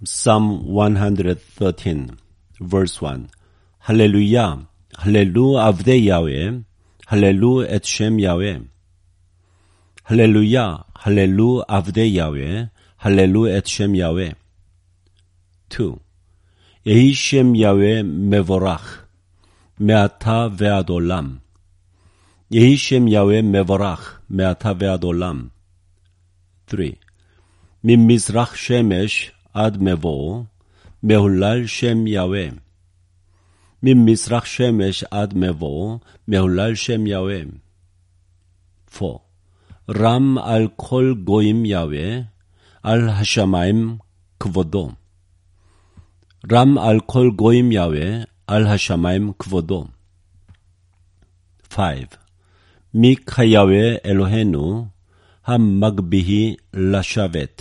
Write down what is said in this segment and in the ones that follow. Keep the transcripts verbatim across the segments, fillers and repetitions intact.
Psalm one thirteen, verse one. Hallelujah, Hallelujah avdei Yahweh, Hallelujah et Shem Yahweh. Hallelujah, Hallelujah avdei Yahweh, Hallelujah et Shem Yahweh. two. Yehi Shem Yahweh mevorach, me'ata ve'ad olam. Yehi Shem Yahweh mevorach, me'ata ve'ad olam. three. ממזרח שמש עד מבוא, מהולל שם יהוה. ממזרח שמש עד מבוא, מהולל שם יהוה. four. רם על כל גויים יהוה, על השמיים כבודו. רם על כל גויים יהוה, על השמיים כבודו. five. מי כיהוה אלוהינו, המגביהי לשבת.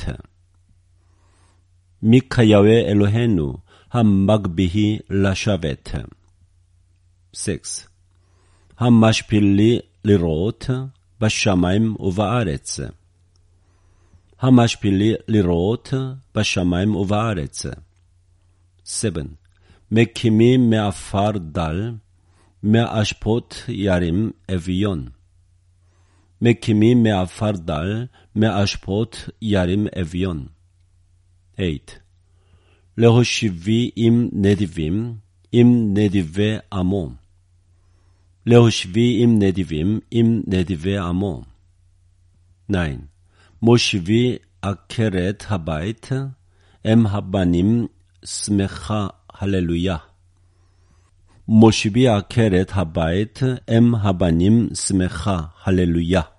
מי כיהוה אלוהינו, המגביהי לשבת. six. המשפילי לראות בשמיים ובארץ. המשפילי לראות בשמיים ובארץ. seven. מקימים מעפר דל, מאשפות ירים אביון. מקימים מעפר דל, מאשפות ירים אביון. eight. להושיבי עם נדיבים, עם נדיבי עמו. להושיבי עם נדיבים, עם נדיבי עמו. nine. מושיבי עקרת הבית, הם הבנים שמחה הללויה. מושיבי עקרת הבית, הם הבנים שמחה הללויה.